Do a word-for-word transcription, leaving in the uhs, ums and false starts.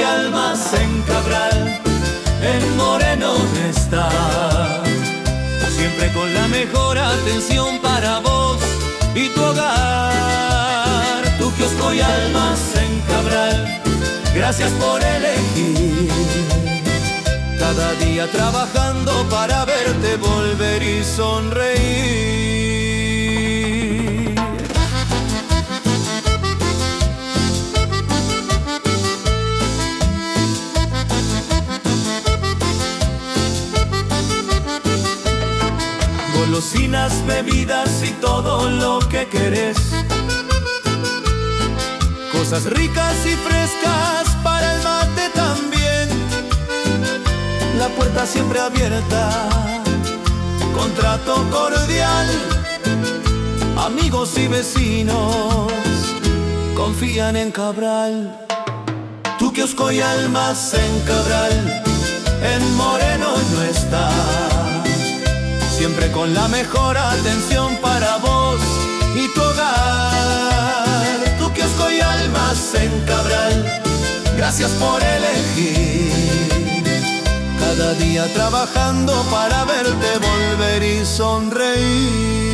Almacén Cabral, en Moreno está, siempre con la mejor atención para vos y tu hogar. Tu kiosco y Almacén Cabral, gracias por elegir, cada día trabajando para verte volver y sonreír. Golosinas, bebidas y todo lo que querés, cosas ricas y frescas para el mate también. La puerta siempre abierta, contrato cordial, amigos y vecinos confían en Cabral. Tu kiosco y Almacén Cabral, en Moreno no está, siempre con la mejor atención para vos y tu hogar. Tu kiosco y Almacén Cabral, gracias por elegir, cada día trabajando para verte volver y sonreír.